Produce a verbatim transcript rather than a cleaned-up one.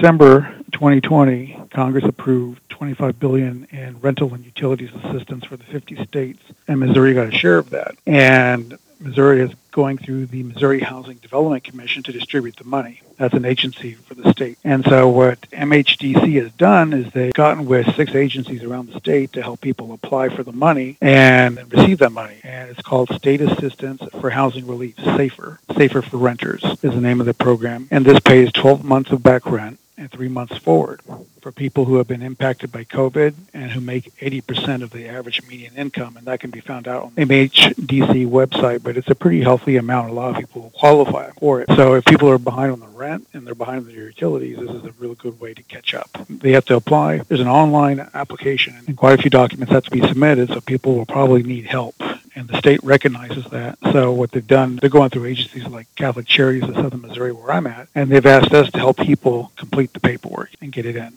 December twenty twenty, Congress approved twenty-five billion dollars in rental and utilities assistance for the fifty states, and Missouri got a share of that. And Missouri is going through the Missouri Housing Development Commission to distribute the money. That's an agency for the state. And so what M H D C has done is they've gotten with six agencies around the state to help people apply for the money and receive that money. And it's called State Assistance for Housing Relief, SAFER. SAFER for Renters is the name of the program. And this pays twelve months of back rent and three months forward for people who have been impacted by COVID and who make eighty percent of the average median income. And that can be found out on the M H D C website, but it's a pretty healthy amount. A lot of people qualify for it. So if people are behind on the rent and they're behind on their utilities, this is a really good way to catch up. They have to apply. There's an online application and quite a few documents have to be submitted, so people will probably need help. And the state recognizes that. So what they've done, they're going through agencies like Catholic Charities of Southern Missouri, where I'm at, and they've asked us to help people complete the paperwork and get it in.